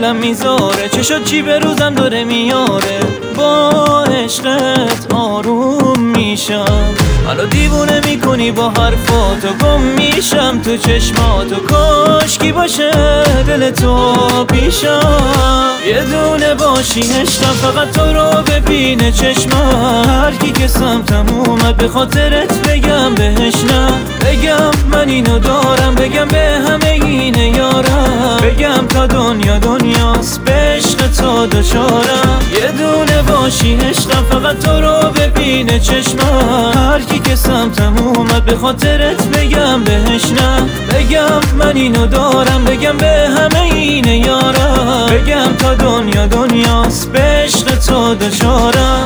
دلم میذاره، چه شد چی به روزم داره میاره. با عشقت آروم میشم، منو دیوونه میکنی با حرفاتو، گم میشم تو چشماتو. کاشکی باشه دل تو پیشم، یه دونه باشی عشقم، فقط تو رو ببینه چشمم. هر کی که سمتم اومد به خاطرت بگم بهش نه، بگم من اینو دارم، بگم به همه اینه یارم، بگم تا دنیا دنیاست به عشق تو دچارم. یه دونه باشی عشقم، فقط تو رو ببینه چشمم. هر کی که سمتم اومد به خاطرت بگم بهش نه، بگم من اینو دارم، بگم به همه اینه یارم، بگم تا دنیا دنیاست به عشق تو دچارم.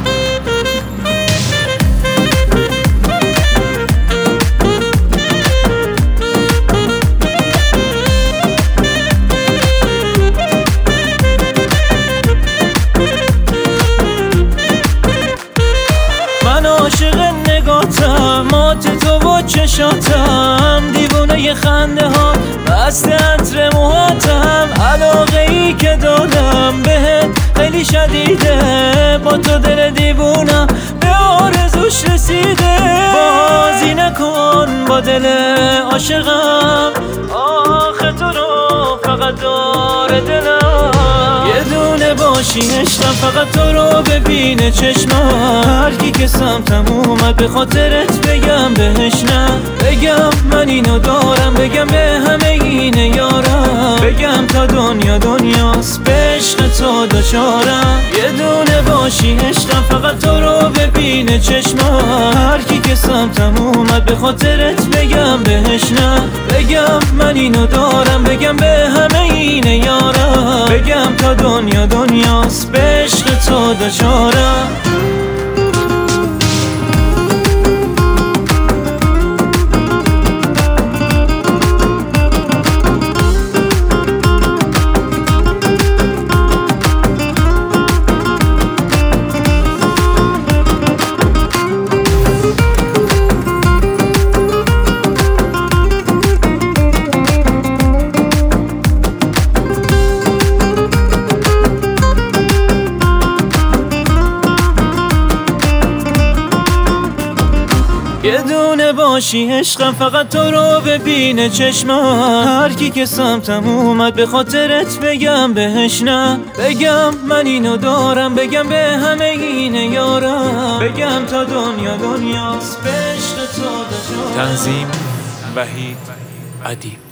عاشق نگاتم، مات تو و چشاتم، دیوونه ی خنده ها، بسته عطر موهاتم. علاقه ای که دادم بهت خیلی شدیده، با تو دل دیوونم به آرزوش رسیده. بازی نکن با دل عاشقم، آخه تو رو فقط داره دلم. یه دونه باشی عشقم، فقط تو رو ببینه چشمم. هر کی که سمتم اومد به خاطرت بگم بهش نه، بگم من اینو دارم، بگم به همه اینه یارم، بگم تا دنیا دنیاست به عشق تو دچارم. یه دونه باشی عشقم، فقط تو رو ببینه چشمم. هر کی که سمتم اومد به خاطرت بگم بهش نه، بگم من اینو دارم، بگم به همه اینه یارم، بگم تا دنیا دنیاست به عشق تو دچارم. یه دونه باشی عشقم، فقط تو رو ببینه چشمم. هر کی که سمتم اومد به خاطرت بگم بهش نه، بگم من اینو دارم، بگم به همه اینه یارم، بگم تا دنیا دنیاست به عشق تو دچارم. تنظیم وحید ادیب.